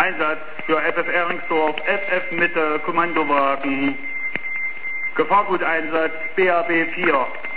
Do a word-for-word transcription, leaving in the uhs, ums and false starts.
Einsatz für F F Eringsdorf, F F Mitte, Kommandowagen. Gefahrguteinsatz B A B vier.